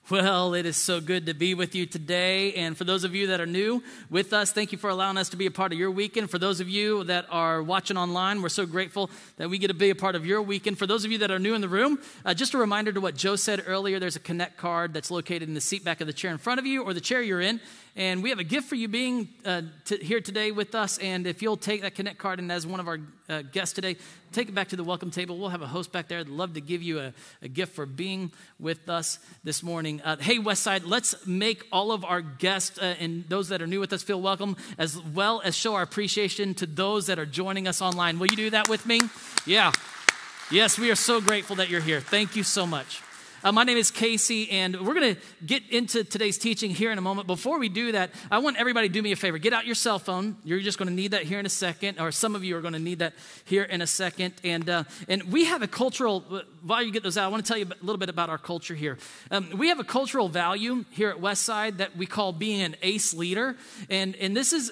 Well, it is so good to be with you today. And for those of you that are new with us, thank you for allowing us to be a part of your weekend. For those of you that are watching online, we're so grateful that we get to be a part of your weekend. For those of you that are new in the room, just a reminder to what Joe said earlier, there's a Connect card that's located in the seat back of the chair in front of you or the chair you're in. And we have a gift for you being here today with us. And if you'll take that Connect card and as one of our guests today, take it back to the welcome table. We'll have a host back there. I'd love to give you a gift for being with us this morning. Hey, Westside, let's make all of our guests and those that are new with us feel welcome, as well as show our appreciation to those that are joining us online. Will you do that with me? Yeah. Yes, we are so grateful that you're here. Thank you so much. My name is Casey, and we're going to get into today's teaching here in a moment. Before we do that, I want everybody to do me a favor. Get out your cell phone. You're just going to need that here in a second, or some of you are going to need that here in a second. And we have a cultural, while you get those out, I want to tell you a little bit about our culture here. We have a cultural value here at Westside that we call being an ACE leader. And this is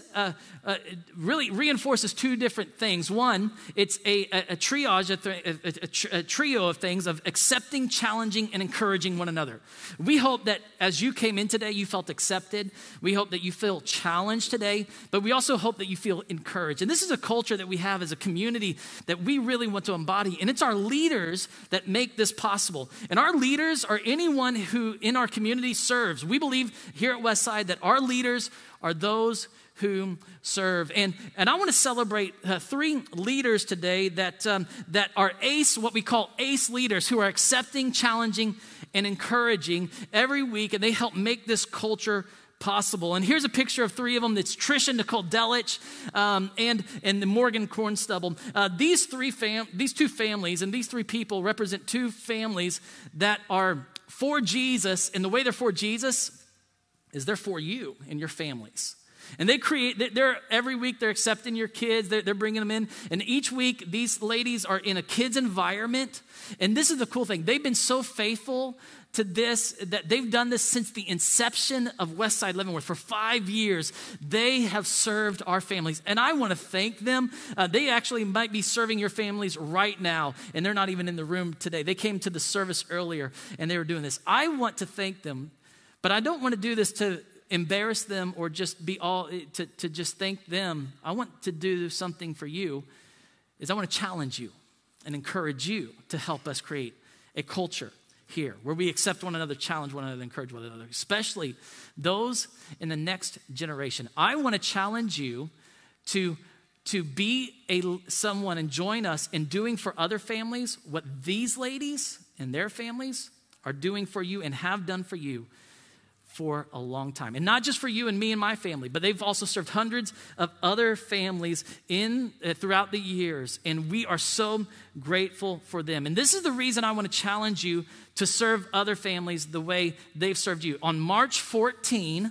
really reinforces two different things. One, it's a triage, a trio of things of accepting, challenging, and encouraging one another. We hope that as you came in today, you felt accepted. We hope that you feel challenged today, but we also hope that you feel encouraged. And this is a culture that we have as a community that we really want to embody, and it's our leaders that make this possible. And our leaders are anyone who in our community serves. We believe here at Westside that our leaders are those whom serve. And I want to celebrate three leaders today that are ACE, what we call ACE leaders, who are accepting, challenging, and encouraging every week, and they help make this culture possible. And here's a picture of three of them. It's Trish and Nicole Delich and Morgan Cornstubble. These two families and these three people represent two families that are for Jesus, and the way they're for Jesus is they're for you and your families. And they're every week they're accepting your kids, they're bringing them in. And each week, these ladies are in a kid's environment. And this is the cool thing. They've been so faithful to this, that they've done this since the inception of Westside Leavenworth. For 5 years, they have served our families. And I want to thank them. They actually might be serving your families right now, and they're not even in the room today. They came to the service earlier, and they were doing this. I want to thank them, but I don't want to do this to embarrass them or just be all to just thank them. I want to do something for you. Is I want to challenge you and encourage you to help us create a culture here where we accept one another, challenge one another, encourage one another, especially those in the next generation. I want to challenge you to be someone and join us in doing for other families what these ladies and their families are doing for you and have done for you for a long time. And not just for you and me and my family, but they've also served hundreds of other families throughout the years. And we are so grateful for them. And this is the reason I want to challenge you to serve other families the way they've served you. On March 14,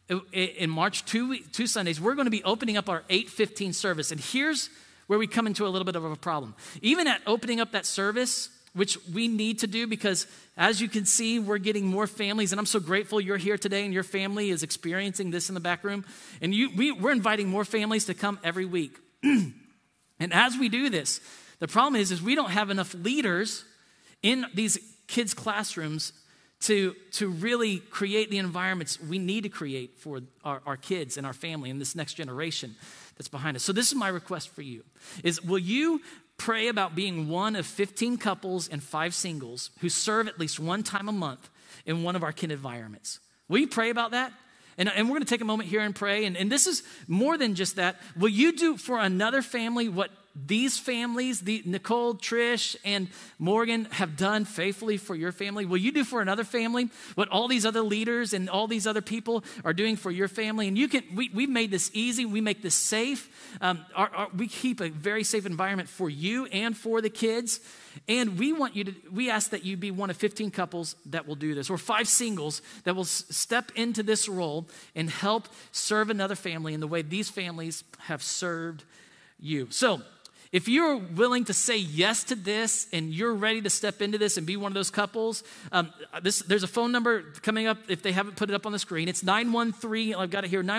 in March, two Sundays, we're going to be opening up our 8:15 service. And here's where we come into a little bit of a problem. Even at opening up that service, which we need to do because as you can see, we're getting more families, and I'm so grateful you're here today and your family is experiencing this in the back room. And we're inviting more families to come every week. And as we do this, the problem is we don't have enough leaders in these kids' classrooms to really create the environments we need to create for our kids and our family and this next generation that's behind us. So this is my request for you, is will you pray about being one of 15 couples and 5 singles who serve at least one time a month in one of our kid environments? Will you pray about that? And we're going to take a moment here and pray. And this is more than just that. Will you do for another family what these families, Nicole, Trish, and Morgan have done faithfully for your family? Will you do for another family what all these other leaders and all these other people are doing for your family? And we've made this easy. We make this safe. We keep a very safe environment for you and for the kids. And we ask that you be one of 15 couples that will do this, or 5 singles that will step into this role and help serve another family in the way these families have served you. So if you're willing to say yes to this and you're ready to step into this and be one of those couples, there's a phone number coming up if they haven't put it up on the screen. It's 913, I've got it here,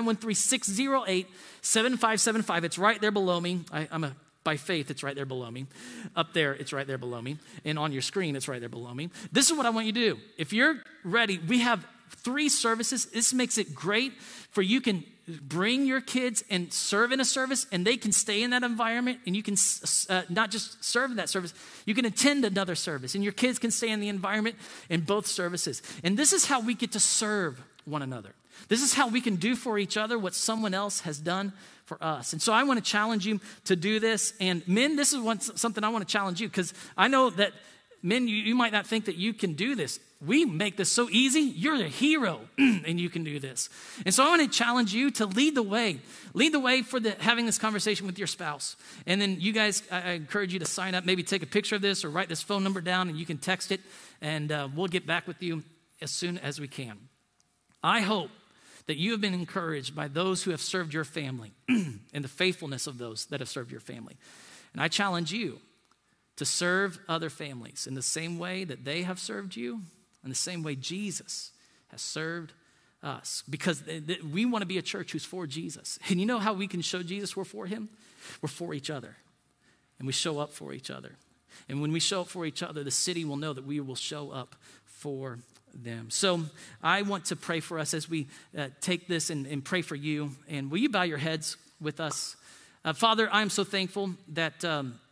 913-608-7575. It's right there below me. By faith, it's right there below me. Up there, it's right there below me. And on your screen, it's right there below me. This is what I want you to do. If you're ready, we have 3 services. This makes it great for you can bring your kids and serve in a service, and they can stay in that environment, and you can not just serve in that service, you can attend another service, and your kids can stay in the environment in both services. And this is how we get to serve one another. This is how we can do for each other what someone else has done for us. And so I want to challenge you to do this. And men, this is something I want to challenge you, because I know that men, you might not think that you can do this. We make this so easy. You're the hero, and you can do this. And so I want to challenge you to lead the way. Lead the way for having this conversation with your spouse. And then you guys, I encourage you to sign up. Maybe take a picture of this or write this phone number down, and you can text it, and we'll get back with you as soon as we can. I hope that you have been encouraged by those who have served your family and the faithfulness of those that have served your family. And I challenge you to serve other families in the same way that they have served you, in the same way Jesus has served us. Because we want to be a church who's for Jesus. And you know how we can show Jesus we're for him? We're for each other. And we show up for each other. And when we show up for each other, the city will know that we will show up for them. So I want to pray for us as we take this and pray for you. And will you bow your heads with us? Father, I'm so thankful that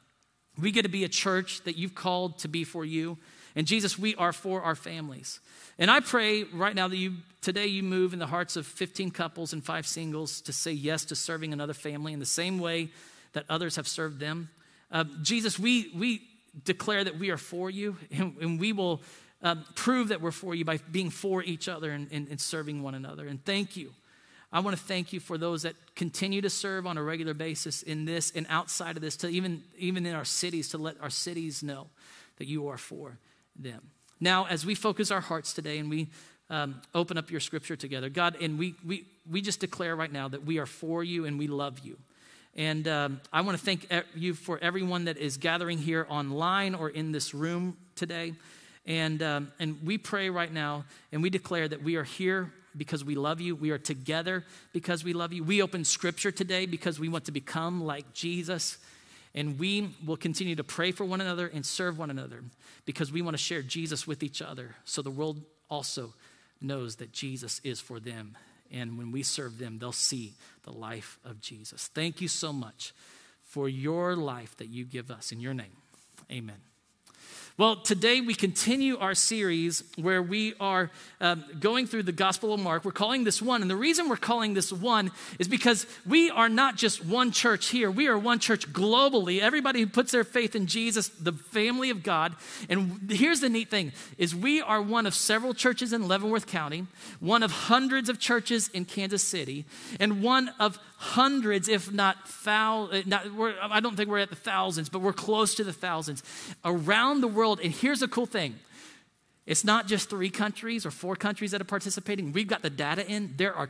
we get to be a church that you've called to be for you. And Jesus, we are for our families. And I pray right now that today you move in the hearts of 15 couples and 5 singles to say yes to serving another family in the same way that others have served them. Jesus, we declare that we are for you, and we will prove that we're for you by being for each other and serving one another. And thank you. I want to thank you for those that continue to serve on a regular basis in this and outside of this, to even in our cities, to let our cities know that you are for them. Now, as we focus our hearts today and we open up your scripture together, God, and we just declare right now that we are for you and we love you. And I want to thank you for everyone that is gathering here online or in this room today. And we pray right now and we declare that we are here because we love you. We are together because we love you. We open scripture today because we want to become like Jesus. And we will continue to pray for one another and serve one another because we want to share Jesus with each other so the world also knows that Jesus is for them. And when we serve them, they'll see the life of Jesus. Thank you so much for your life that you give us. In your name, amen. Well, today we continue our series where we are going through the Gospel of Mark. We're calling this one. And the reason we're calling this one is because we are not just one church here. We are one church globally. Everybody who puts their faith in Jesus, the family of God. And here's the neat thing, is we are one of several churches in Leavenworth County, one of hundreds of churches in Kansas City, and one of hundreds, if not thousands, I don't think we're at the thousands, but we're close to the thousands around the world. And here's the cool thing. It's not just 3 countries or 4 countries that are participating. We've got the data in. There are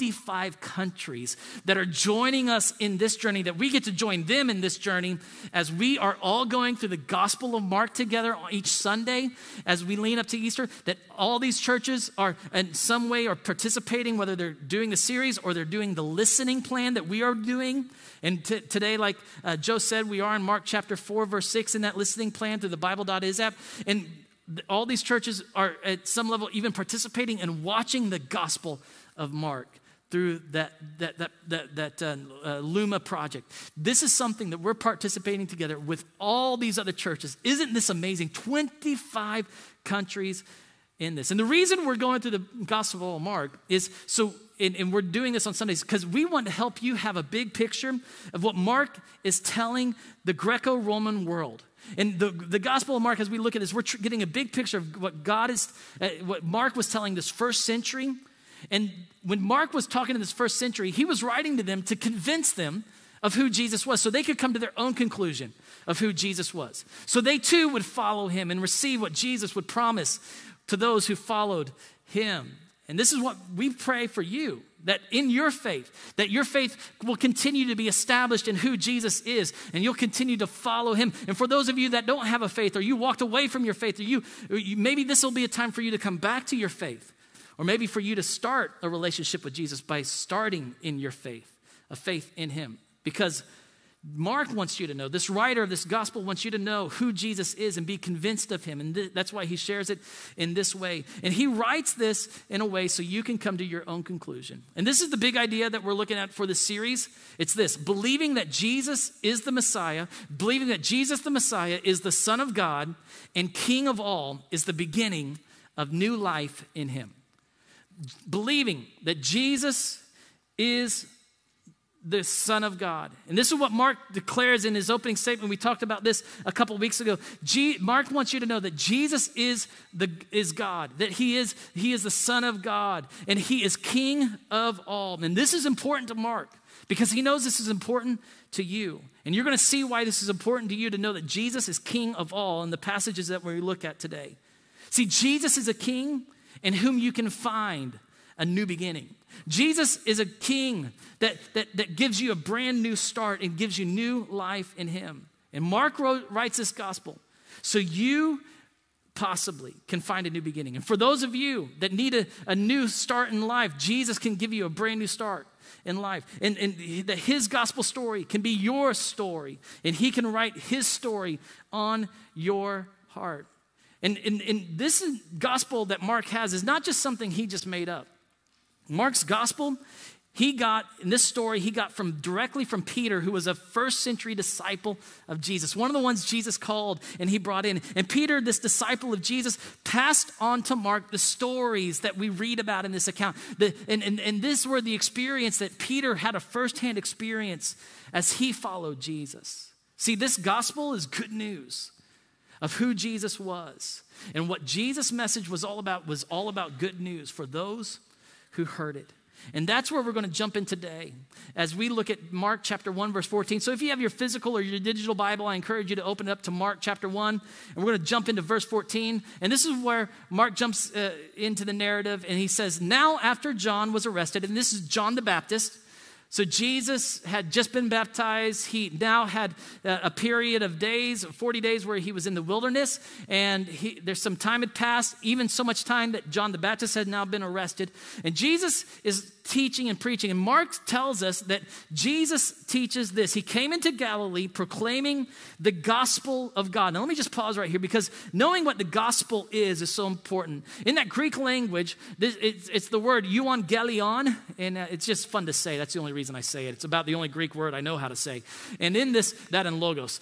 25 countries that are joining us in this journey, that we get to join them in this journey as we are all going through the Gospel of Mark together each Sunday as we lean up to Easter, that all these churches are in some way are participating, whether they're doing the series or they're doing the listening plan that we are doing. And today, like Joe said, we are in Mark chapter 4, verse 6 in that listening plan through the Bible.is app. And all these churches are at some level even participating and watching the Gospel of Mark through that Luma project. This is something that we're participating together with all these other churches. Isn't this amazing? 25 countries in this. And the reason we're going through the Gospel of Mark is and we're doing this on Sundays because we want to help you have a big picture of what Mark is telling the Greco-Roman world. And the Gospel of Mark, as we look at this, we're getting a big picture of what Mark was telling this first century. And when Mark was talking to this first century, he was writing to them to convince them of who Jesus was so they could come to their own conclusion of who Jesus was. So they too would follow him and receive what Jesus would promise to those who followed him. And this is what we pray for you, that in your faith, that your faith will continue to be established in who Jesus is, and you'll continue to follow him. And for those of you that don't have a faith, or you walked away from your faith, or maybe this will be a time for you to come back to your faith, or maybe for you to start a relationship with Jesus by starting in your faith, a faith in him. Because Mark wants you to know, this writer of this gospel wants you to know who Jesus is and be convinced of him. And that's why he shares it in this way. And he writes this in a way so you can come to your own conclusion. And this is the big idea that we're looking at for this series. It's this: believing that Jesus is the Messiah, believing that Jesus the Messiah is the Son of God and King of all, is the beginning of new life in him. Believing that Jesus is the Son of God. And this is what Mark declares in his opening statement. We talked about this a couple weeks ago. Mark wants you to know that Jesus is God, that he is the Son of God, and he is King of all. And this is important to Mark because he knows this is important to you. And you're going to see why this is important to you, to know that Jesus is King of all in the passages that we look at today. See, Jesus is a king in whom you can find a new beginning. Jesus is a king that gives you a brand new start and gives you new life in him. And Mark writes this gospel so you possibly can find a new beginning. And for those of you that need a new start in life, Jesus can give you a brand new start in life. And that his gospel story can be your story. And he can write his story on your heart. And this gospel that Mark has is not just something he just made up. Mark's gospel, he got directly from Peter, who was a first century disciple of Jesus, one of the ones Jesus called and he brought in. And Peter, this disciple of Jesus, passed on to Mark the stories that we read about in this account. And this were the experience that Peter had, a firsthand experience as he followed Jesus. See, this gospel is good news of who Jesus was. And what Jesus' message was all about good news for those who heard it. And that's where we're going to jump in today as we look at Mark chapter 1, verse 14. So if you have your physical or your digital Bible, I encourage you to open it up to Mark chapter 1. And we're going to jump into verse 14. And this is where Mark jumps into the narrative. And he says, now after John was arrested, and this is John the Baptist. So Jesus had just been baptized. He now had a period of days, 40 days, where he was in the wilderness. And there's some time had passed, even so much time that John the Baptist had now been arrested. And Jesus is teaching and preaching. And Mark tells us that Jesus teaches this. He came into Galilee proclaiming the gospel of God. Now let me just pause right here, because knowing what the gospel is so important. In that Greek language, it's the word euangelion, and it's just fun to say. That's the only reason I say it. It's about the only Greek word I know how to say. And in this, that and logos.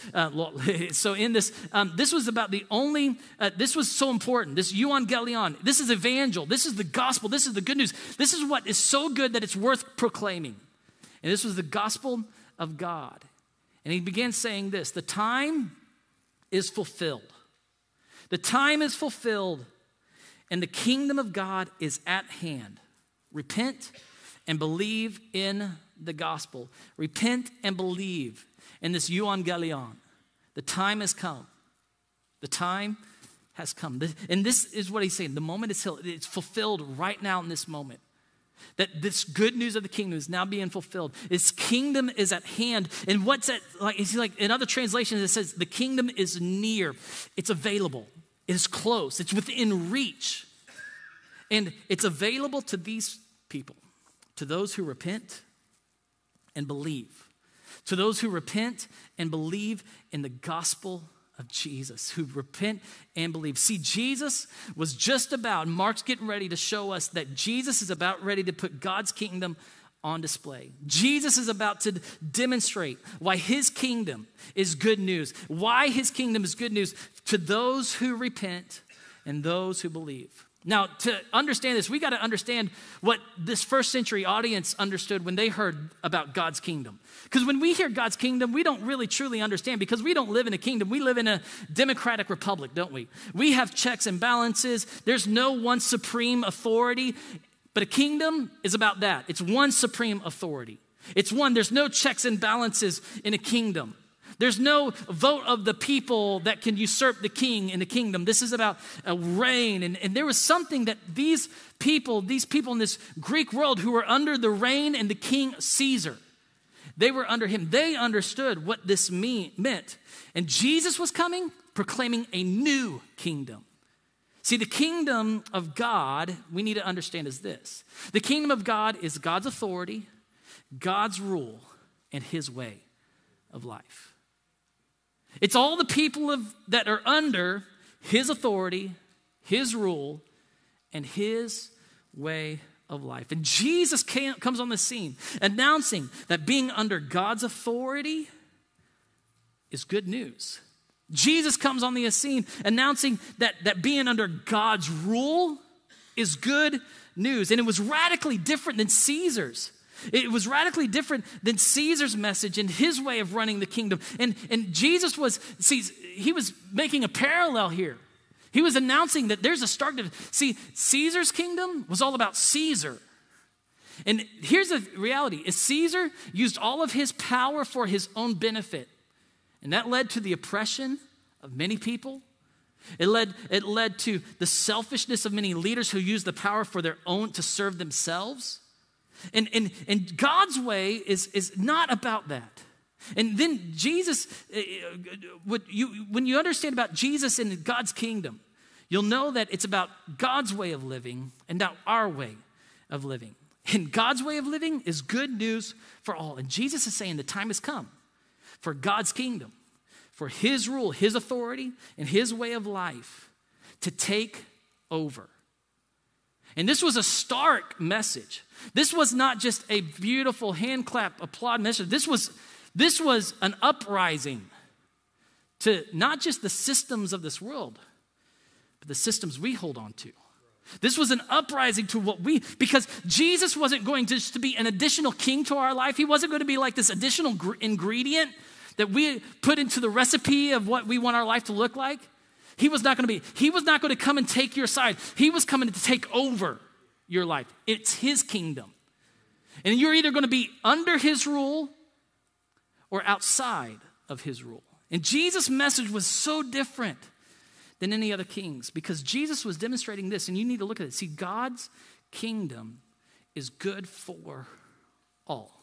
So in this, this was about the only, this was so important. This euangelion, this is evangel. This is the gospel. This is the good news. This is what is so good that it's worth proclaiming. And this was the gospel of God. And he began saying this: the time is fulfilled. The time is fulfilled, and the kingdom of God is at hand. Repent and believe in the gospel. Repent and believe in this euangelion. The time has come. The time has come. And this is what he's saying. The moment is it's fulfilled right now in this moment. That this good news of the kingdom is now being fulfilled. His kingdom is at hand. And what's that like? It's like in other translations, it says the kingdom is near. It's available. It is close. It's within reach. And it's available to these people, to those who repent and believe. To those who repent and believe in the gospel of Jesus, who repent and believe. See, Jesus was just about, Mark's getting ready to show us that Jesus is about ready to put God's kingdom on display. Jesus is about to demonstrate why his kingdom is good news, why his kingdom is good news to those who repent and those who believe. Now, to understand this, we got to understand what this first century audience understood when they heard about God's kingdom. Because when we hear God's kingdom, we don't really truly understand, because we don't live in a kingdom. We live in a democratic republic, don't we? We have checks and balances. There's no one supreme authority. But a kingdom is about that. It's one supreme authority. It's one. There's no checks and balances in a kingdom. There's no vote of the people that can usurp the king in the kingdom. This is about a reign. And there was something that these people in this Greek world who were under the reign and the king Caesar, they were under him. They understood what this meant. And Jesus was coming, proclaiming a new kingdom. See, the kingdom of God, we need to understand, is this. The kingdom of God is God's authority, God's rule, and his way. of life. It's all the people that are under his authority, his rule, and his way of life. And Jesus comes on the scene announcing that being under God's authority is good news. Jesus comes on the scene announcing that being under God's rule is good news. And it was radically different than Caesar's. It was radically different than Caesar's message and his way of running the kingdom. And Jesus he was making a parallel here. He was announcing that there's a stark difference. See, Caesar's kingdom was all about Caesar. And here's the reality, is Caesar used all of his power for his own benefit. And that led to the oppression of many people. It led to the selfishness of many leaders who used the power for their own, to serve themselves. And God's way is not about that. And then Jesus, when you understand about Jesus and God's kingdom, you'll know that it's about God's way of living and not our way of living. And God's way of living is good news for all. And Jesus is saying the time has come for God's kingdom, for his rule, his authority, and his way of life to take over. And this was a stark message. This was not just a beautiful hand clap, applaud message. This was an uprising to not just the systems of this world, but the systems we hold on to. This was an uprising to because Jesus wasn't going just to be an additional king to our life. He wasn't going to be like this additional ingredient that we put into the recipe of what we want our life to look like. He was not going to come and take your side. He was coming to take over your life. It's his kingdom. And you're either going to be under his rule or outside of his rule. And Jesus' message was so different than any other kings because Jesus was demonstrating this, and you need to look at it. See, God's kingdom is good for all.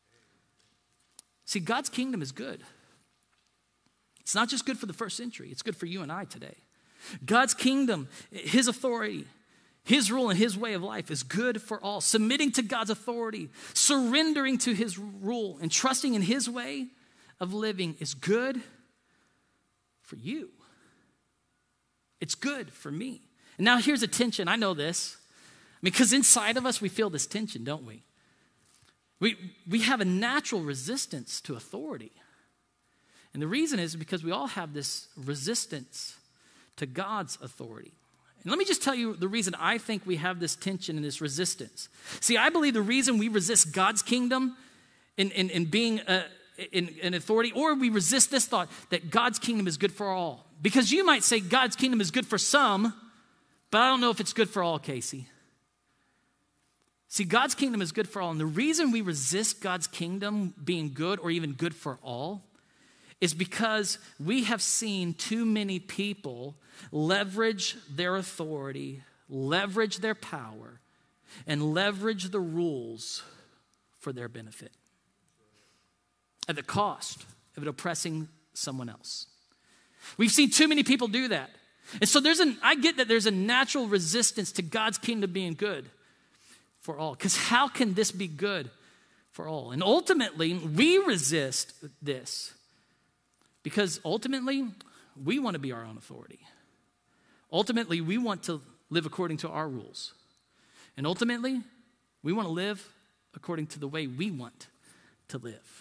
See, God's kingdom is good. It's not just good for the first century. It's good for you and I today. God's kingdom, his authority, his rule, and his way of life is good for all. Submitting to God's authority, surrendering to his rule, and trusting in his way of living is good for you. It's good for me. And now here's a tension. I know this. Because inside of us, we feel this tension, don't we? We have a natural resistance to authority. And the reason is because we all have this resistance to God's authority. And let me just tell you the reason I think we have this tension and this resistance. See, I believe the reason we resist God's kingdom in being in authority, or we resist this thought that God's kingdom is good for all. Because you might say God's kingdom is good for some, but I don't know if it's good for all, Casey. See, God's kingdom is good for all. And the reason we resist God's kingdom being good or even good for all is because we have seen too many people leverage their authority, leverage their power, and leverage the rules for their benefit at the cost of it oppressing someone else. We've seen too many people do that. And so I get that there's a natural resistance to God's kingdom being good for all. Because how can this be good for all? And ultimately, we resist this because ultimately, we want to be our own authority. Ultimately, we want to live according to our rules. And ultimately, we want to live according to the way we want to live.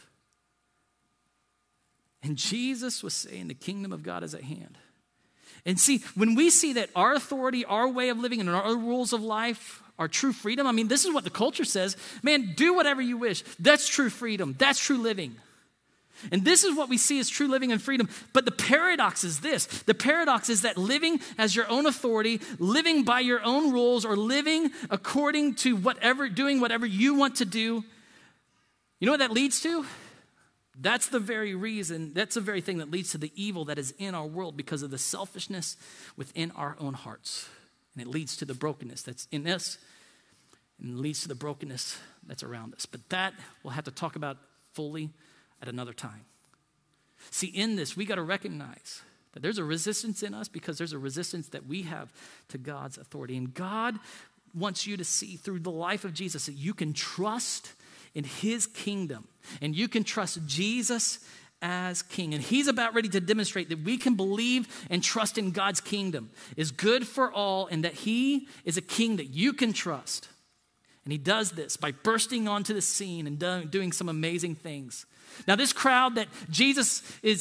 And Jesus was saying the kingdom of God is at hand. And see, when we see that our authority, our way of living, and our rules of life are true freedom, I mean, this is what the culture says. Man, do whatever you wish. That's true freedom. That's true living. And this is what we see as true living and freedom. But the paradox is this. The paradox is that living as your own authority, living by your own rules, or living according to doing whatever you want to do, you know what that leads to? That's the very thing that leads to the evil that is in our world because of the selfishness within our own hearts. And it leads to the brokenness that's in us and leads to the brokenness that's around us. But that we'll have to talk about fully at another time. See, in this, we got to recognize that there's a resistance in us because there's a resistance that we have to God's authority. And God wants you to see through the life of Jesus that you can trust in his kingdom and you can trust Jesus as king. And he's about ready to demonstrate that we can believe and trust in God's kingdom is good for all and that he is a king that you can trust. And he does this by bursting onto the scene and doing some amazing things. Now, this crowd that Jesus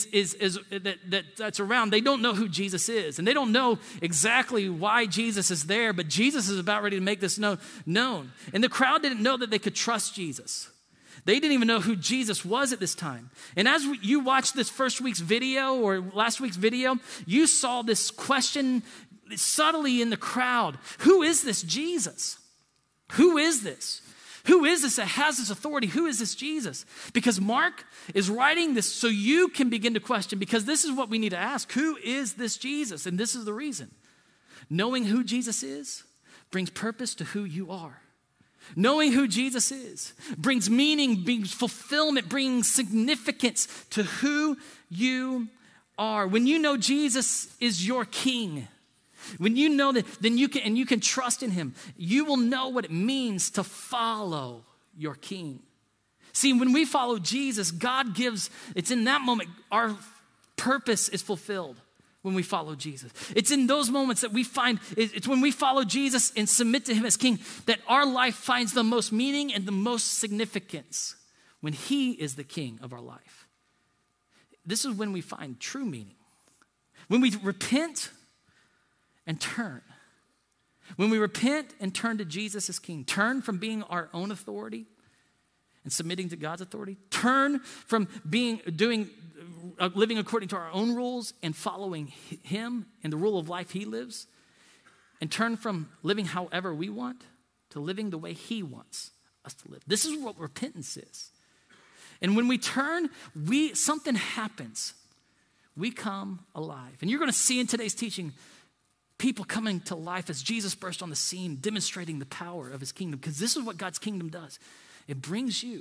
that's around, they don't know who Jesus is. And they don't know exactly why Jesus is there, but Jesus is about ready to make this known. And the crowd didn't know that they could trust Jesus. They didn't even know who Jesus was at this time. And as you watched this first week's video or last week's video, you saw this question subtly in the crowd. Who is this Jesus? Who is this? Who is this that has this authority? Who is this Jesus? Because Mark is writing this so you can begin to question, because this is what we need to ask. Who is this Jesus? And this is the reason. Knowing who Jesus is brings purpose to who you are. Knowing who Jesus is brings meaning, brings fulfillment, brings significance to who you are. When you know Jesus is your king, when you know that, then you can trust in him. You will know what it means to follow your king. See, when we follow Jesus, God gives, it's in that moment our purpose is fulfilled when we follow Jesus. It's in those moments that we find, it's when we follow Jesus and submit to him as king that our life finds the most meaning and the most significance when he is the king of our life. This is when we find true meaning. When we repent and turn. When we repent and turn to Jesus as king, turn from being our own authority and submitting to God's authority, turn from living according to our own rules and following him and the rule of life he lives, and turn from living however we want to living the way he wants us to live. This is what repentance is. And when we turn, something happens. We come alive. And you're going to see in today's teaching people coming to life as Jesus burst on the scene, demonstrating the power of his kingdom, because this is what God's kingdom does. It brings you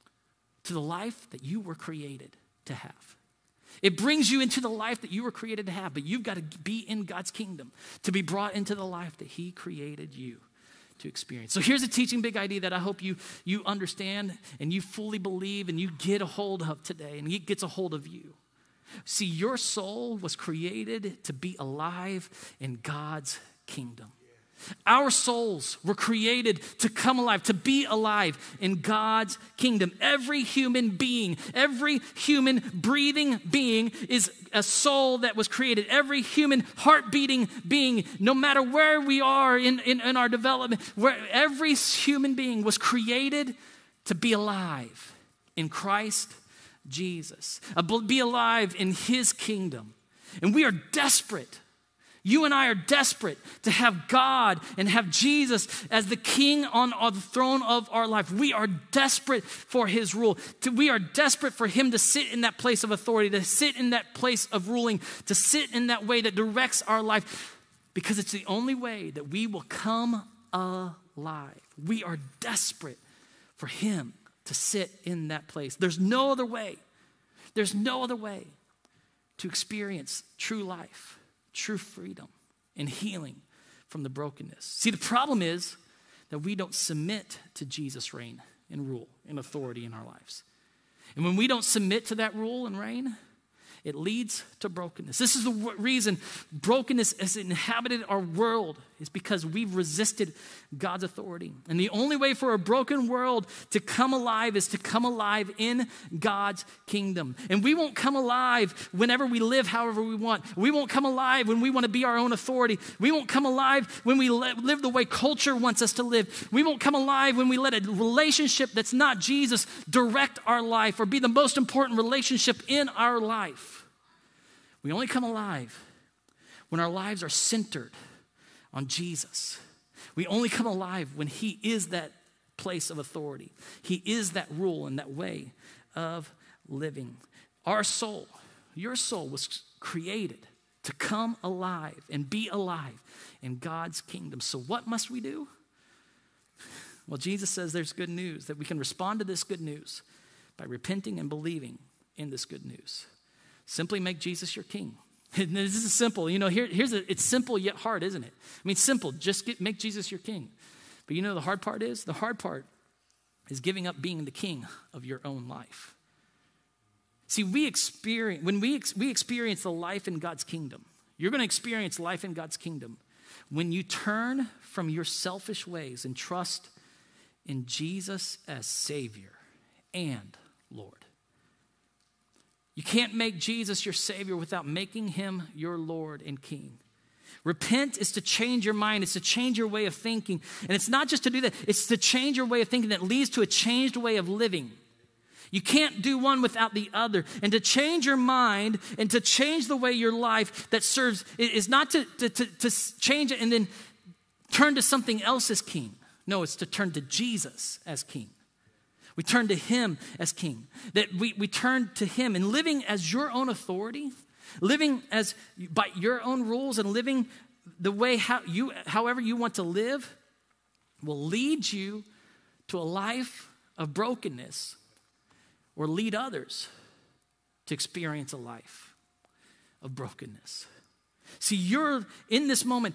to the life that you were created to have. It brings you into the life that you were created to have, but you've got to be in God's kingdom to be brought into the life that he created you to experience. So here's a teaching big idea that I hope you understand and you fully believe and you get a hold of today, and it gets a hold of you. See, your soul was created to be alive in God's kingdom. Our souls were created to come alive, to be alive in God's kingdom. Every human being, every human breathing being is a soul that was created. Every human heart-beating being, no matter where we are in our development, where every human being was created to be alive in Christ Jesus, be alive in his kingdom. And we are desperate. You and I are desperate to have God and have Jesus as the king on the throne of our life. We are desperate for his rule. We are desperate for him to sit in that place of authority, to sit in that place of ruling, to sit in that way that directs our life, because it's the only way that we will come alive. We are desperate for him to sit in that place. There's no other way. There's no other way to experience true life, true freedom, and healing from the brokenness. See, the problem is that we don't submit to Jesus' reign and rule and authority in our lives. And when we don't submit to that rule and reign, it leads to brokenness. This is the reason brokenness has inhabited our world, is because we've resisted God's authority. And the only way for a broken world to come alive is to come alive in God's kingdom. And we won't come alive whenever we live however we want. We won't come alive when we want to be our own authority. We won't come alive when we live the way culture wants us to live. We won't come alive when we let a relationship that's not Jesus direct our life or be the most important relationship in our life. We only come alive when our lives are centered on Jesus. We only come alive when he is that place of authority. He is that rule and that way of living. Our soul, your soul, was created to come alive and be alive in God's kingdom. So what must we do? Well, Jesus says there's good news, that we can respond to this good news by repenting and believing in this good news. Simply make Jesus your king. And this is simple. It's simple yet hard, isn't it? I mean, simple, make Jesus your king. But the hard part is? The hard part is giving up being the king of your own life. See, we experience the life in God's kingdom. You're going to experience life in God's kingdom when you turn from your selfish ways and trust in Jesus as Savior and Lord. You can't make Jesus your Savior without making him your Lord and King. Repent is to change your mind. It's to change your way of thinking. And it's not just to do that. It's to change your way of thinking that leads to a changed way of living. You can't do one without the other. And to change your mind and to change the way your life that serves is not to change it and then turn to something else as king. No, it's to turn to Jesus as king. We turn to him as king. That we turn to him and living as your own authority, living as by your own rules and living the way however you want to live will lead you to a life of brokenness or lead others to experience a life of brokenness. See, you're in this moment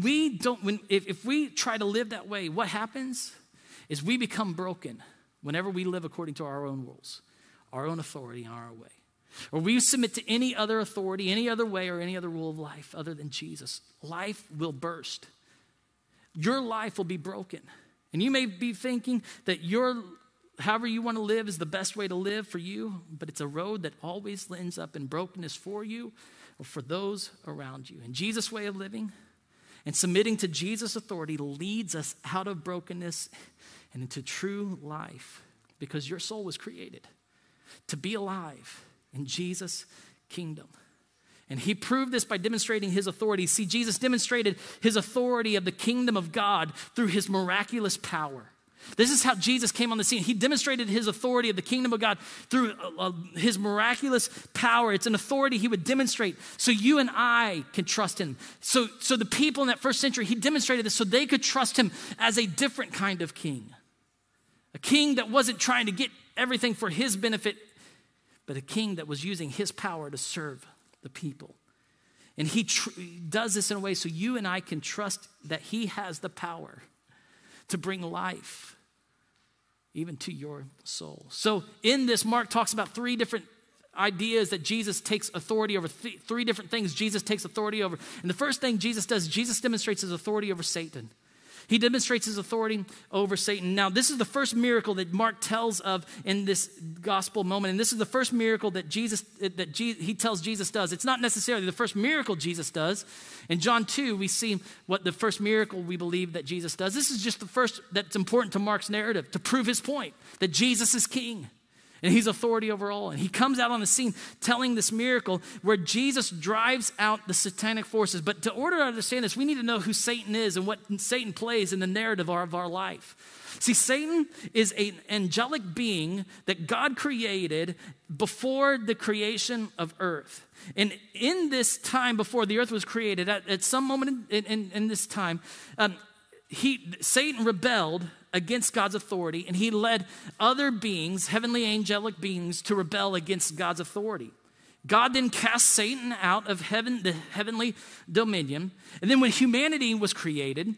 if we try to live that way, what happens is we become broken whenever we live according to our own rules, our own authority, and our way. Or we submit to any other authority, any other way, or any other rule of life other than Jesus. Life will burst. Your life will be broken. And you may be thinking that however you want to live is the best way to live for you, but it's a road that always ends up in brokenness for you or for those around you. And Jesus' way of living and submitting to Jesus' authority leads us out of brokenness and into true life because your soul was created to be alive in Jesus' kingdom. And he proved this by demonstrating his authority. See, Jesus demonstrated his authority of the kingdom of God through his miraculous power. This is how Jesus came on the scene. He demonstrated his authority of the kingdom of God through his miraculous power. It's an authority he would demonstrate so you and I can trust him. So the people in that first century, he demonstrated this so they could trust him as a different kind of king. A king that wasn't trying to get everything for his benefit, but a king that was using his power to serve the people. And he does this in a way so you and I can trust that he has the power to bring life even to your soul. So in this, Mark talks about three different ideas that Jesus takes authority over, three different things Jesus takes authority over. And the first thing Jesus does, Jesus demonstrates his authority over Satan. He demonstrates his authority over Satan. Now, this is the first miracle that Mark tells of in this gospel moment. And this is the first miracle that he tells Jesus does. It's not necessarily the first miracle Jesus does. In John 2, we see what the first miracle we believe that Jesus does. This is just the first that's important to Mark's narrative to prove his point that Jesus is king. And he's authority over all. And he comes out on the scene telling this miracle where Jesus drives out the satanic forces. But to order to understand this, we need to know who Satan is and what Satan plays in the narrative of our life. See, Satan is an angelic being that God created before the creation of earth. And in this time before the earth was created, at some moment in this time, Satan rebelled against God's authority, and he led other beings, heavenly angelic beings, to rebel against God's authority. God then cast Satan out of heaven, the heavenly dominion. And then when humanity was created,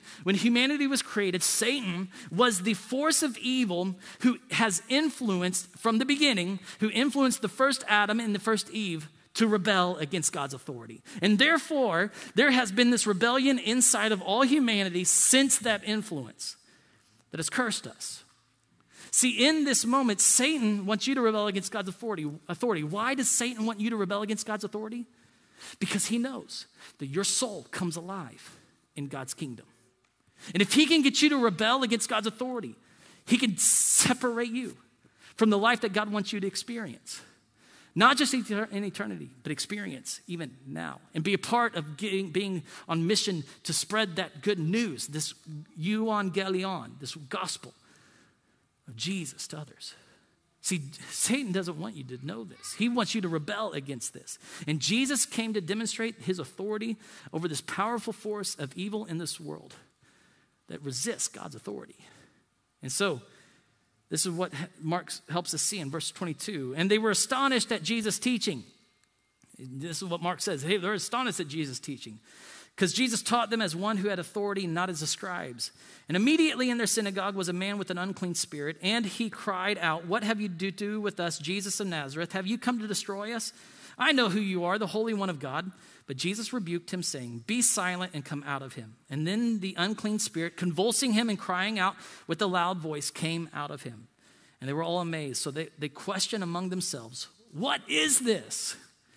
Satan was the force of evil who has influenced from the beginning, who influenced the first Adam and the first Eve to rebel against God's authority. And therefore, there has been this rebellion inside of all humanity since that influence that has cursed us. See, in this moment, Satan wants you to rebel against God's authority. Why does Satan want you to rebel against God's authority? Because he knows that your soul comes alive in God's kingdom. And if he can get you to rebel against God's authority, he can separate you from the life that God wants you to experience. Not just in eternity, but experience even now. And be a part of being on mission to spread that good news, this euangelion, this gospel of Jesus to others. See, Satan doesn't want you to know this. He wants you to rebel against this. And Jesus came to demonstrate his authority over this powerful force of evil in this world that resists God's authority. And so, this is what Mark helps us see in verse 22. And they were astonished at Jesus' teaching. This is what Mark says. Hey, they're astonished at Jesus' teaching. because Jesus taught them as one who had authority, not as the scribes. And immediately in their synagogue was a man with an unclean spirit, and he cried out, "What have you to do with us, Jesus of Nazareth? Have you come to destroy us? I know who you are, the Holy One of God." But Jesus rebuked him, saying, "Be silent and come out of him." And then the unclean spirit, convulsing him and crying out with a loud voice, came out of him. And they were all amazed. So they questioned among themselves, "What is this?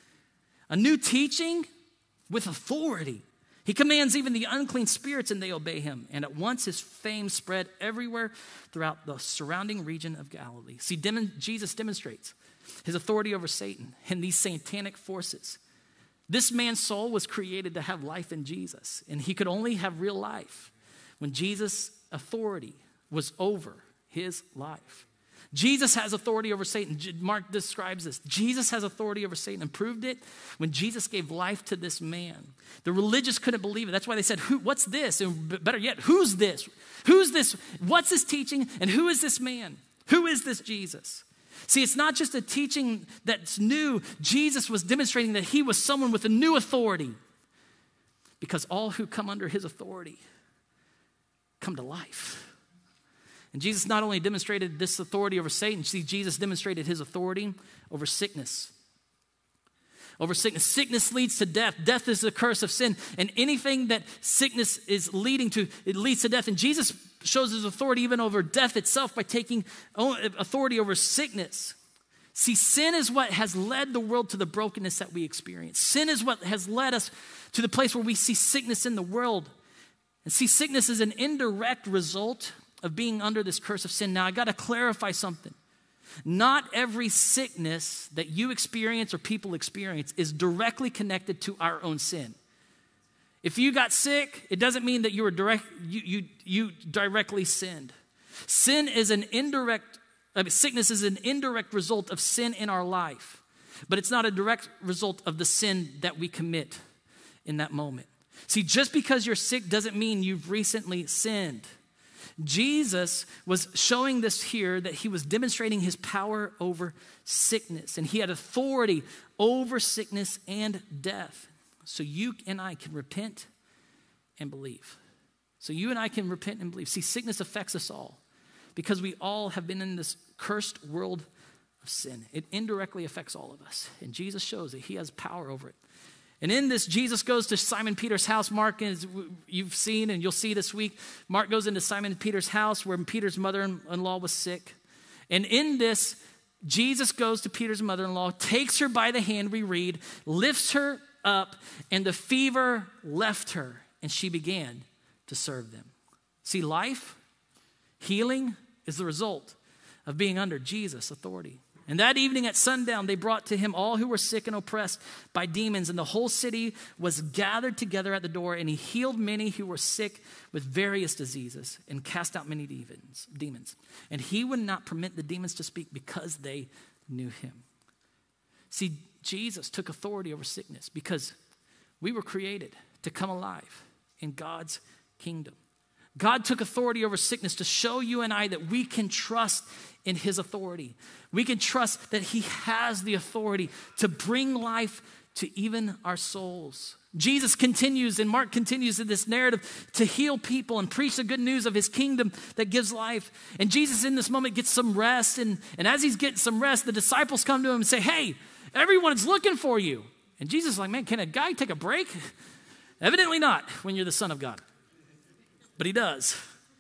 A new teaching with authority. He commands even the unclean spirits, and they obey him." And at once his fame spread everywhere throughout the surrounding region of Galilee. See, Jesus demonstrates his authority over Satan and these satanic forces. This man's soul was created to have life in Jesus, and he could only have real life when Jesus' authority was over his life. Jesus has authority over Satan. Mark describes this. Jesus has authority over Satan and proved it when Jesus gave life to this man. The religious couldn't believe it. That's why they said, "What's this?" And better yet, who's this? Who's this? What's this teaching? And who is this man? Who is this Jesus? See, it's not just a teaching that's new. Jesus was demonstrating that he was someone with a new authority, because all who come under his authority come to life. And Jesus not only demonstrated this authority over Satan, see, Jesus demonstrated his authority over sickness. Over sickness. Sickness leads to death. Death is the curse of sin. And anything that sickness is leading to, it leads to death. And Jesus shows his authority even over death itself by taking authority over sickness. See, sin is what has led the world to the brokenness that we experience. Sin is what has led us to the place where we see sickness in the world. And see, sickness is an indirect result of being under this curse of sin. Now, I got to clarify something. Not every sickness that you experience or people experience is directly connected to our own sin. If you got sick, it doesn't mean that you directly sinned. Sickness is an indirect result of sin in our life, but it's not a direct result of the sin that we commit in that moment. See, just because you're sick doesn't mean you've recently sinned. Jesus was showing this here, that he was demonstrating his power over sickness, and he had authority over sickness and death. So you and I can repent and believe. So you and I can repent and believe. See, sickness affects us all because we all have been in this cursed world of sin. It indirectly affects all of us, and Jesus shows that he has power over it. And in this, Jesus goes to Simon Peter's house. Mark, as you've seen and you'll see this week, Mark goes into Simon Peter's house where Peter's mother-in-law was sick. And in this, Jesus goes to Peter's mother-in-law, takes her by the hand, we read, lifts her up, and the fever left her, and she began to serve them. See, life, healing is the result of being under Jesus' authority. And that evening at sundown, they brought to him all who were sick and oppressed by demons, and the whole city was gathered together at the door, and he healed many who were sick with various diseases and cast out many demons. And he would not permit the demons to speak because they knew him. See, Jesus took authority over sickness because we were created to come alive in God's kingdom. God took authority over sickness to show you and I that we can trust in his authority. We can trust that he has the authority to bring life to even our souls. Jesus continues, and Mark continues in this narrative to heal people and preach the good news of his kingdom that gives life. And Jesus in this moment gets some rest, and as he's getting some rest, the disciples come to him and say, "Hey, everyone's looking for you." And Jesus is like, "Man, can a guy take a break?" Evidently not when you're the Son of God. But he does.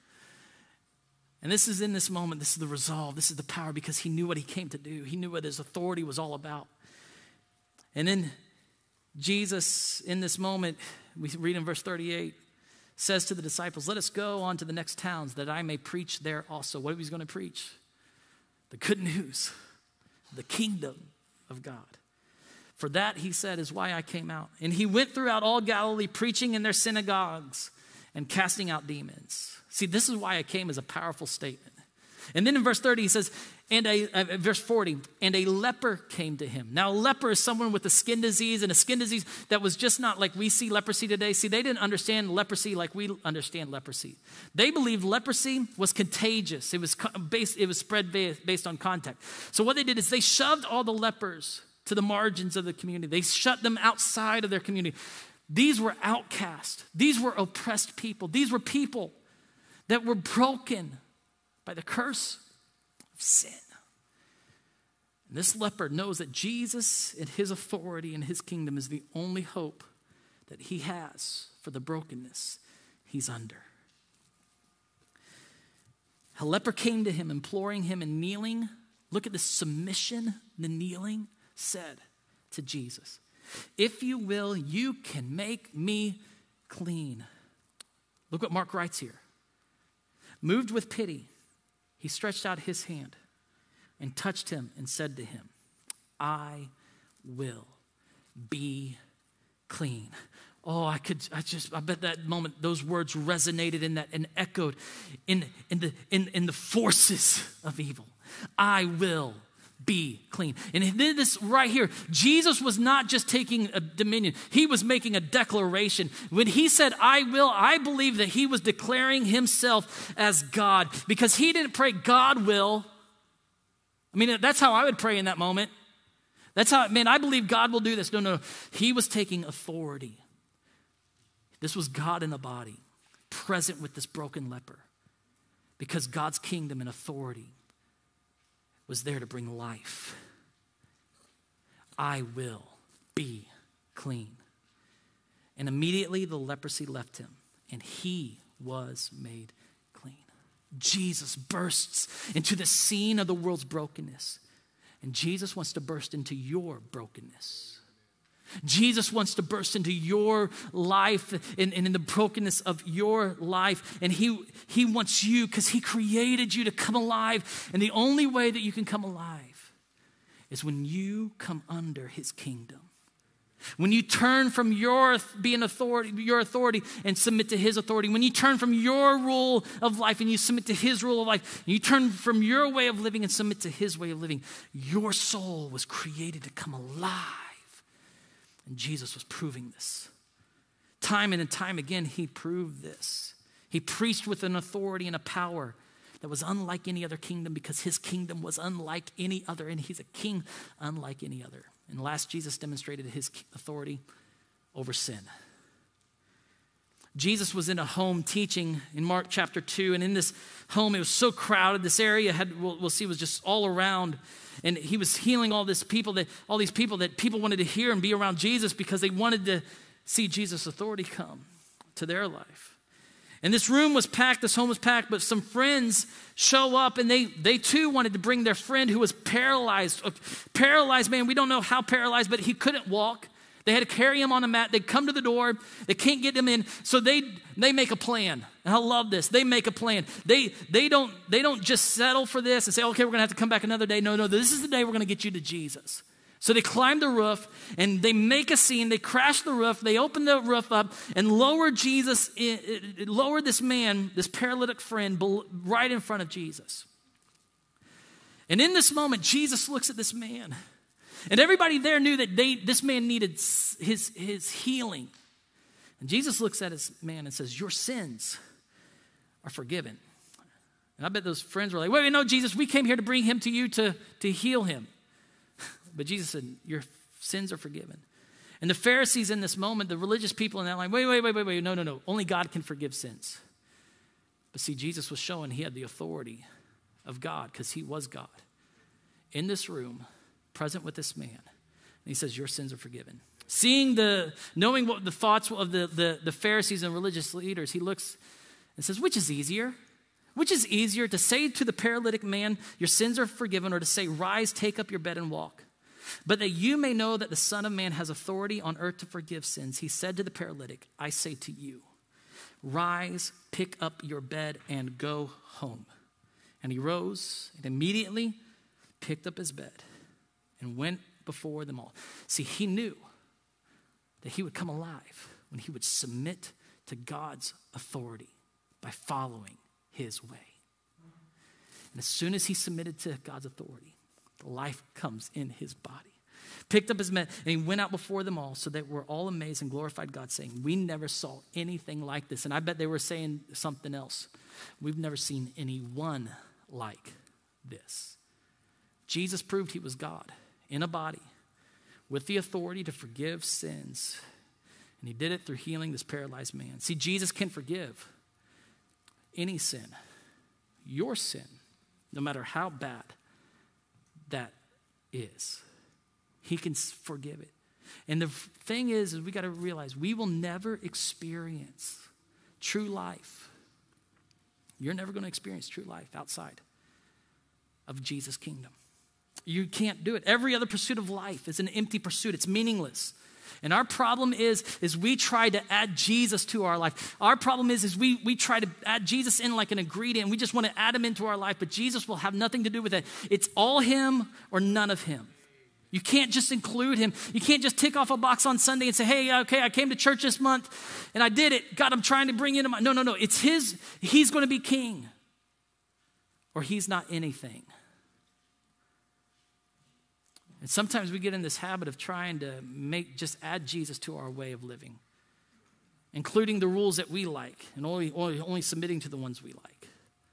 And this is in this moment, this is the resolve, this is the power, because he knew what he came to do. He knew what his authority was all about. And then Jesus, in this moment, we read in verse 38, says to the disciples, "Let us go on to the next towns that I may preach there also." What was he going to preach? The good news, the kingdom of God. "For that," he said, "is why I came out." And he went throughout all Galilee, preaching in their synagogues and casting out demons. See, this is why I came is a powerful statement. And then in verse 30, he says, verse 40, and a leper came to him. Now, a leper is someone with a skin disease, and a skin disease that was just not like we see leprosy today. See, they didn't understand leprosy like we understand leprosy. They believed leprosy was contagious. It was spread based on contact. So what they did is they shoved all the lepers to the margins of the community. They shut them outside of their community. These were outcasts. These were oppressed people. These were people that were broken by the curse of sin. And this leper knows that Jesus and his authority and his kingdom is the only hope that he has for the brokenness he's under. A leper came to him, imploring him and kneeling. Look at the submission, the kneeling, said to Jesus, "If you will, you can make me clean." Look what Mark writes here. Moved with pity, he stretched out his hand and touched him and said to him, "I will be clean." Oh, I bet that moment those words resonated in that and echoed in the forces of evil. I will be clean. And then this right here, Jesus was not just taking a dominion. He was making a declaration. When he said, "I will," I believe that he was declaring himself as God, because he didn't pray, "God will." I mean, that's how I would pray in that moment. That's how, man, I believe God will do this. No. He was taking authority. This was God in a body, present with this broken leper, because God's kingdom and authority was there to bring life. I will be clean. And immediately the leprosy left him, and he was made clean. Jesus bursts into the scene of the world's brokenness, and Jesus wants to burst into your brokenness. Jesus wants to burst into your life and in the brokenness of your life. And he wants you, because he created you to come alive. And the only way that you can come alive is when you come under his kingdom. When you turn from your authority and submit to his authority. When you turn from your rule of life and you submit to his rule of life. And you turn from your way of living and submit to his way of living. Your soul was created to come alive. And Jesus was proving this. Time and time again, he proved this. He preached with an authority and a power that was unlike any other kingdom, because his kingdom was unlike any other, and he's a king unlike any other. And last, Jesus demonstrated his authority over sin. Jesus was in a home teaching in Mark chapter 2, and in this home, it was so crowded. This area we'll see, was just all around. And he was healing all these people that people wanted to hear and be around Jesus, because they wanted to see Jesus' authority come to their life. And this room was packed, this home was packed, but some friends show up, and they too wanted to bring their friend who was paralyzed. A paralyzed man, we don't know how paralyzed, but he couldn't walk. They had to carry him on a mat. They come to the door. They can't get him in. So they make a plan. And I love this. They make a plan. They don't just settle for this and say, "Okay, we're going to have to come back another day." No, this is the day we're going to get you to Jesus. So they climb the roof and they make a scene. They crash the roof. They open the roof up and lower this man, this paralytic friend, right in front of Jesus. And in this moment, Jesus looks at this man. And everybody there knew that this man needed his healing. And Jesus looks at his man and says, "Your sins are forgiven." And I bet those friends were like, wait, no, Jesus, we came here to bring him to you to heal him. But Jesus said, "Your sins are forgiven." And the Pharisees in this moment, the religious people in that line, wait, no. Only God can forgive sins. But see, Jesus was showing he had the authority of God, because he was God in this room, present with this man. And he says, "Your sins are forgiven." Knowing what the thoughts of the Pharisees and religious leaders, he looks and says, which is easier? Which is easier, to say to the paralytic man, "Your sins are forgiven," or to say, "Rise, take up your bed and walk"? But that you may know that the Son of Man has authority on earth to forgive sins, he said to the paralytic, "I say to you, rise, pick up your bed, and go home." And he rose and immediately picked up his bed and went before them all. See, he knew that he would come alive when he would submit to God's authority by following his way. And as soon as he submitted to God's authority, life comes in his body. Picked up his mat, and he went out before them all, so that we're all amazed and glorified God, saying, "We never saw anything like this." And I bet they were saying something else. "We've never seen anyone like this." Jesus proved he was God in a body with the authority to forgive sins. And he did it through healing this paralyzed man. See, Jesus can forgive any sin, your sin, no matter how bad that is. He can forgive it. And the thing is we got to realize we will never experience true life. You're never going to experience true life outside of Jesus' kingdom. You can't do it. Every other pursuit of life is an empty pursuit. It's meaningless. And our problem is we try to add Jesus to our life. Our problem is we try to add Jesus in like an ingredient. We just want to add him into our life, but Jesus will have nothing to do with it. It's all him or none of him. You can't just include him. You can't just tick off a box on Sunday and say, hey, okay, I came to church this month and I did it. God, I'm trying to bring you into my... No. It's his. He's going to be king or he's not anything. And sometimes we get in this habit of trying to just add Jesus to our way of living, including the rules that we like and only submitting to the ones we like.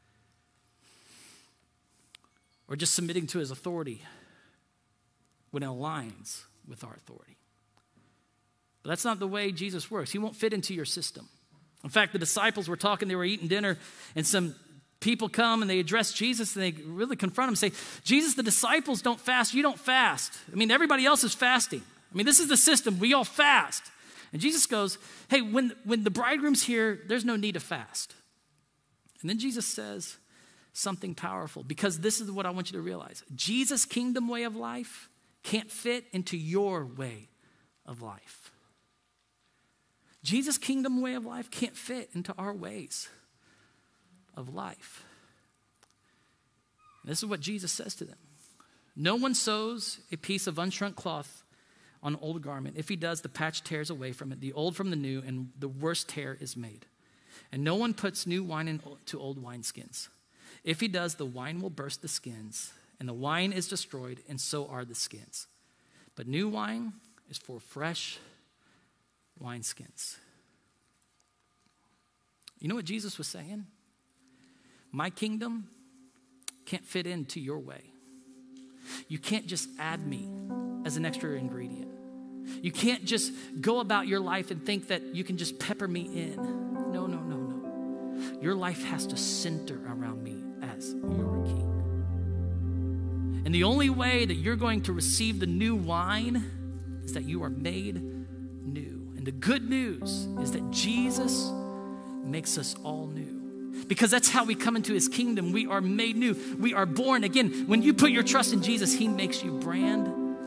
Or just submitting to his authority when it aligns with our authority. But that's not the way Jesus works. He won't fit into your system. In fact, the disciples were talking, they were eating dinner, and some people come and they address Jesus and they really confront him and say, Jesus, the disciples don't fast, you don't fast. I mean, everybody else is fasting. I mean, this is the system, we all fast. And Jesus goes, hey, when the bridegroom's here, there's no need to fast. And then Jesus says something powerful, because this is what I want you to realize. Jesus' kingdom way of life can't fit into your way of life. Jesus' kingdom way of life can't fit into our ways of life. And this is what Jesus says to them. No one sews a piece of unshrunk cloth on an old garment. If he does, the patch tears away from it, the old from the new, and the worst tear is made. And no one puts new wine into old wineskins. If he does, the wine will burst the skins, and the wine is destroyed, and so are the skins. But new wine is for fresh wineskins. You know what Jesus was saying? My kingdom can't fit into your way. You can't just add me as an extra ingredient. You can't just go about your life and think that you can just pepper me in. No. Your life has to center around me as your king. And the only way that you're going to receive the new wine is that you are made new. And the good news is that Jesus makes us all new. Because that's how we come into his kingdom. We are made new. We are born again. When you put your trust in Jesus, he makes you brand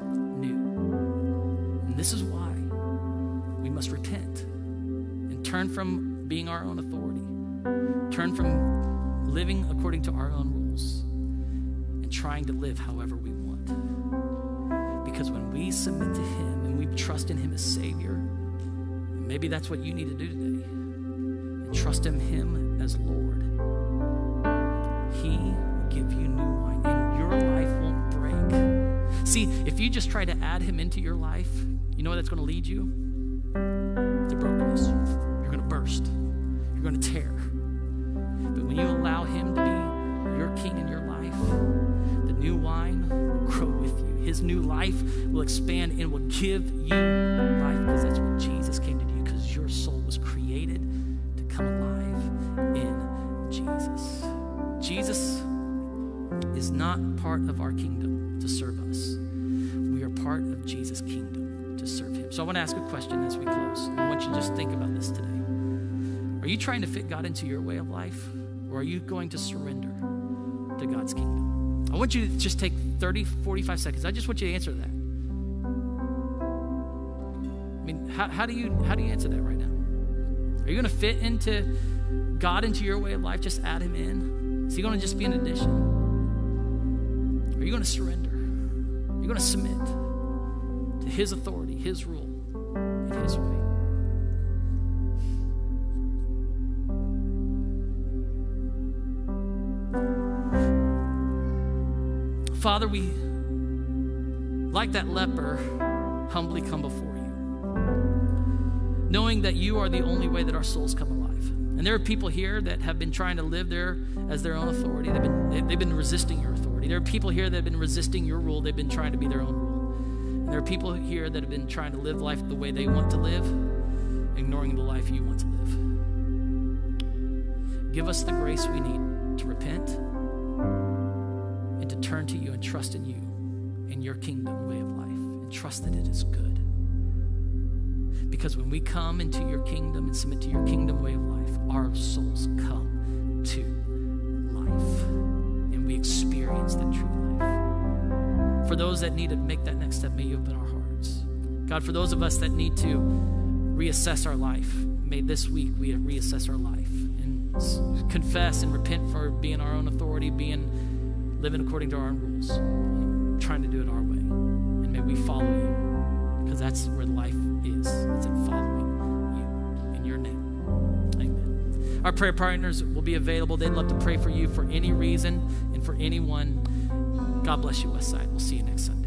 new. And this is why we must repent and turn from being our own authority. Turn from living according to our own rules and trying to live however we want. Because when we submit to him and we trust in him as Savior, and maybe that's what you need to do today, and trust in him as Lord, he will give you new wine and your life won't break. See, if you just try to add him into your life, you know where that's going to lead you? To brokenness. You're going to burst. You're going to tear. But when you allow him to be your king in your life, the new wine will grow with you. His new life will expand and will give you life, because that's what Jesus came to do, because your soul was created to come alive in Jesus. Jesus is not part of our kingdom to serve us. We are part of Jesus' kingdom to serve him. So I want to ask a question as we close. I want you to just think about this today. Are you trying to fit God into your way of life, or are you going to surrender to God's kingdom? I want you to just take 30, 45 seconds. I just want you to answer that. I mean, how do you answer that right now? Are you going to fit into God into your way of life? Just add him in? Is he going to just be an addition? Are you going to surrender? Are you going to submit to his authority, his rule, and his way? Father, we, like that leper, humbly come before you, knowing that you are the only way that our souls come alive. And there are people here that have been trying to live there as their own authority. They've been resisting your authority. There are people here that have been resisting your rule. They've been trying to be their own rule. And there are people here that have been trying to live life the way they want to live. ignoring the life you want to live. Give us the grace we need to repent and to turn to you and trust in you and your kingdom way of life, and trust that it is good. Because when we come into your kingdom and submit to your kingdom way of life, our souls come to life and we experience that true life. For those that need to make that next step, may you open our hearts. God, for those of us that need to reassess our life, may this week we reassess our life and confess and repent for being our own authority, living according to our own rules, trying to do it our way. And may we follow you, because that's where life is. It's in following you. In your name, amen. Our prayer partners will be available. They'd love to pray for you for any reason and for anyone. God bless you, Westside. We'll see you next Sunday.